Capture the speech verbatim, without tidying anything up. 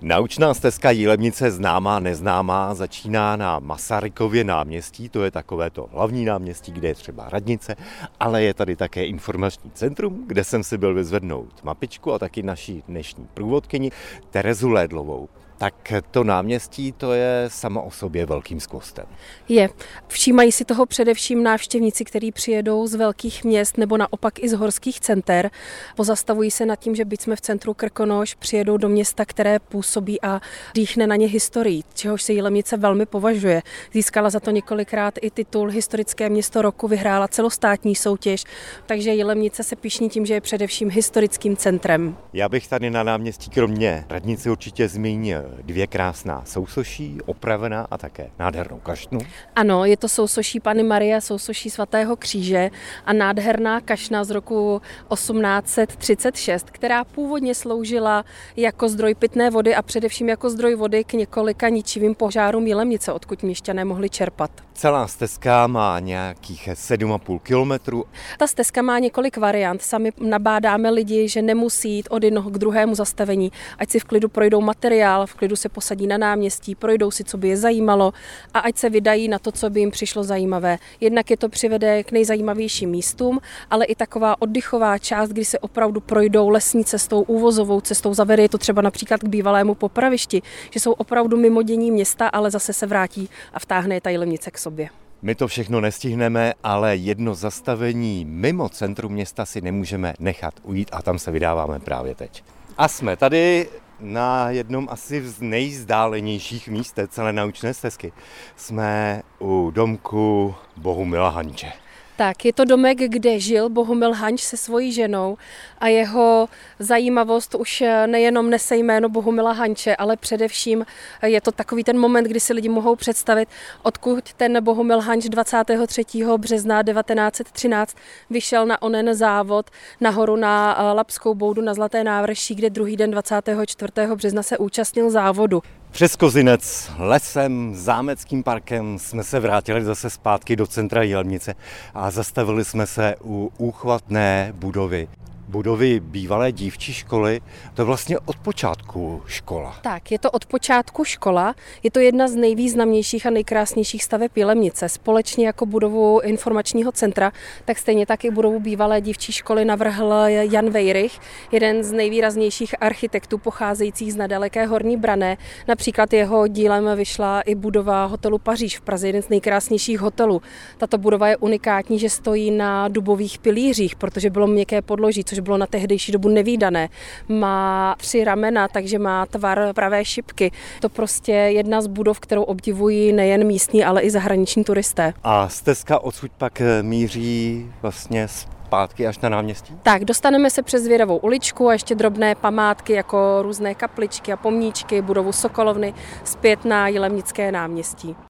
Naučná stezka Jilemnice známá, neznámá začíná na Masarykově náměstí, to je takové to hlavní náměstí, kde je třeba radnice, ale je tady také informační centrum, kde jsem si byl vyzvednout mapičku a taky naši dnešní průvodkyni Terezu Lédlovou. Tak to náměstí, to je samo o sobě velkým skvostem. Je. Všímají si toho především návštěvníci, kteří přijedou z velkých měst nebo naopak i z horských center. Pozastavují se nad tím, že byť jsme v centru Krkonoš, přijedou do města, které působí a dýchne na ně historií, čehož se Jilemnice velmi považuje. Získala za to několikrát i titul Historické město roku, vyhrála celostátní soutěž, takže Jilemnice se pyšní tím, že je především historickým centrem. Já bych tady na náměstí kromě radnice určitě zmínil dvě krásná sousoší, opravená a také nádhernou kašnu. Ano, je to sousoší Panny Marie, sousoší svatého kříže a nádherná kašna z roku osmnáct set třicet šest, která původně sloužila jako zdroj pitné vody a především jako zdroj vody k několika ničivým požárům Jilemnice, odkud měšťané mohli čerpat. Celá stezka má nějakých sedm a půl kilometru. Ta stezka má několik variant. Sami nabádáme lidi, že nemusí jít od jednoho k druhému zastavení, ať si v klidu projdou materiál, v klidu se posadí na náměstí, projdou si, co by je zajímalo a ať se vydají na to, co by jim přišlo zajímavé. Jednak je to přivede k nejzajímavějším místům, ale i taková oddychová část, kdy se opravdu projdou lesní cestou, úvozovou cestou, zavede je to třeba například k bývalému popravišti, že jsou opravdu mimo dění města, ale zase se vrátí a vtáhne je ta Jilemnice k sobě. My to všechno nestihneme, ale jedno zastavení mimo centrum města si nemůžeme nechat ujít a tam se vydáváme právě teď. A jsme tady na jednom asi z nejzdálenějších míst té celé naučné stezky. Jsme u domku Bohumila Hanče. Tak, je to domek, kde žil Bohumil Hanč se svojí ženou a jeho zajímavost už nejenom nese jméno Bohumila Hanče, ale především je to takový ten moment, kdy si lidi mohou představit, odkud ten Bohumil Hanč dvacátého třetího března devatenáct set třináct vyšel na onen závod nahoru na Lapskou boudu na Zlaté návrší, kde druhý den dvacátého čtvrtého března se účastnil závodu. Přes Kozinec, lesem, zámeckým parkem jsme se vrátili zase zpátky do centra Jilemnice a zastavili jsme se u úchvatné budovy. Budovy bývalé dívčí školy, to je vlastně od počátku škola. Tak, je to od počátku škola, je to jedna z nejvýznamnějších a nejkrásnějších staveb Jilemnice. Společně jako budovu informačního centra, tak stejně tak i budovu bývalé dívčí školy navrhl Jan Vejrych, jeden z nejvýraznějších architektů pocházejících z nedaleké Horní Branné. Například jeho dílem vyšla i budova hotelu Paříž v Praze, jeden z nejkrásnějších hotelů. Tato budova je unikátní, že stojí na dubových pilířích, protože bylo měkké podloží, což bylo na tehdejší dobu nevídané. Má tři ramena, takže má tvar pravé šipky. To prostě jedna z budov, kterou obdivují nejen místní, ale i zahraniční turisté. A stezka odsud pak míří vlastně zpátky až na náměstí? Tak, dostaneme se přes Zvěrovou uličku a ještě drobné památky jako různé kapličky a pomníčky, budovu Sokolovny zpět na Jilemnické náměstí.